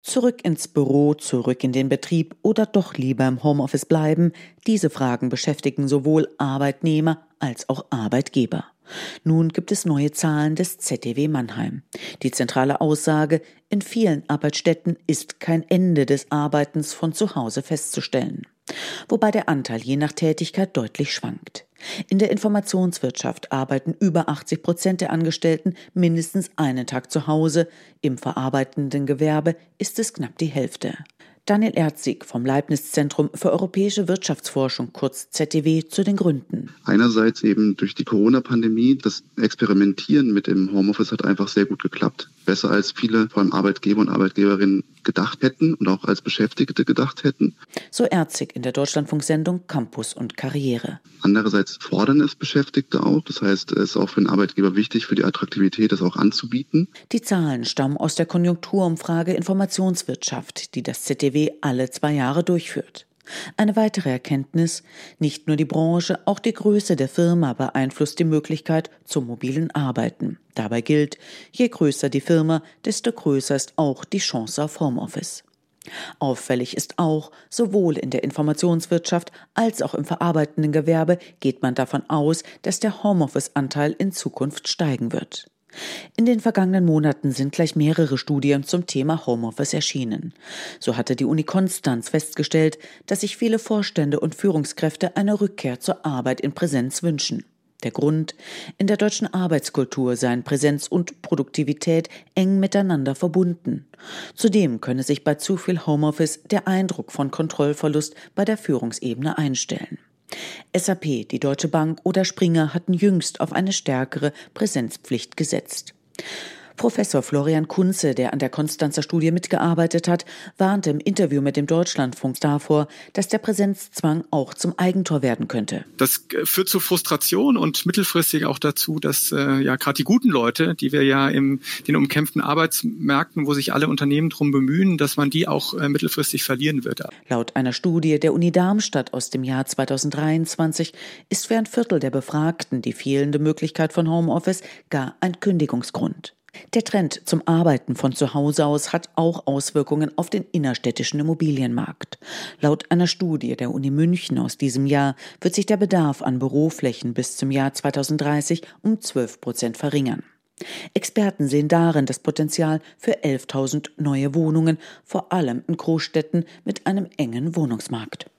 Zurück ins Büro, zurück in den Betrieb oder doch lieber im Homeoffice bleiben? Diese Fragen beschäftigen sowohl Arbeitnehmer als auch Arbeitgeber. Nun gibt es neue Zahlen des ZDW Mannheim. Die zentrale Aussage: In vielen Arbeitsstätten ist kein Ende des Arbeitens von zu Hause festzustellen. Wobei der Anteil je nach Tätigkeit deutlich schwankt. In der Informationswirtschaft arbeiten über 80% der Angestellten mindestens einen Tag zu Hause. Im verarbeitenden Gewerbe ist es knapp die Hälfte. Daniel Erzig vom Leibniz-Zentrum für europäische Wirtschaftsforschung, kurz ZDW, zu den Gründen. Einerseits eben durch die Corona-Pandemie. Das Experimentieren mit dem Homeoffice hat einfach sehr gut geklappt. Besser als viele, vor allem Arbeitgeber und Arbeitgeberinnen, gedacht hätten und auch als Beschäftigte gedacht hätten. So Erzig in der Deutschlandfunk-Sendung Campus und Karriere. Andererseits fordern es Beschäftigte auch. Das heißt, es ist auch für den Arbeitgeber wichtig, für die Attraktivität, das auch anzubieten. Die Zahlen stammen aus der Konjunkturumfrage Informationswirtschaft, die das ZDW alle 2 Jahre durchführt. Eine weitere Erkenntnis: Nicht nur die Branche, auch die Größe der Firma beeinflusst die Möglichkeit zum mobilen Arbeiten. Dabei gilt: Je größer die Firma, desto größer ist auch die Chance auf Homeoffice. Auffällig ist auch, sowohl in der Informationswirtschaft als auch im verarbeitenden Gewerbe geht man davon aus, dass der Homeoffice-Anteil in Zukunft steigen wird. In den vergangenen Monaten sind gleich mehrere Studien zum Thema Homeoffice erschienen. So hatte die Uni Konstanz festgestellt, dass sich viele Vorstände und Führungskräfte eine Rückkehr zur Arbeit in Präsenz wünschen. Der Grund: In der deutschen Arbeitskultur seien Präsenz und Produktivität eng miteinander verbunden. Zudem könne sich bei zu viel Homeoffice der Eindruck von Kontrollverlust bei der Führungsebene einstellen. SAP, die Deutsche Bank oder Springer hatten jüngst auf eine stärkere Präsenzpflicht gesetzt. Professor Florian Kunze, der an der Konstanzer Studie mitgearbeitet hat, warnte im Interview mit dem Deutschlandfunk davor, dass der Präsenzzwang auch zum Eigentor werden könnte. Das führt zu Frustration und mittelfristig auch dazu, dass gerade die guten Leute, die wir ja in den umkämpften Arbeitsmärkten, wo sich alle Unternehmen drum bemühen, dass man die auch mittelfristig verlieren wird. Laut einer Studie der Uni Darmstadt aus dem Jahr 2023 ist für ein Viertel der Befragten die fehlende Möglichkeit von Homeoffice gar ein Kündigungsgrund. Der Trend zum Arbeiten von zu Hause aus hat auch Auswirkungen auf den innerstädtischen Immobilienmarkt. Laut einer Studie der Uni München aus diesem Jahr wird sich der Bedarf an Büroflächen bis zum Jahr 2030 um 12% verringern. Experten sehen darin das Potenzial für 11.000 neue Wohnungen, vor allem in Großstädten mit einem engen Wohnungsmarkt.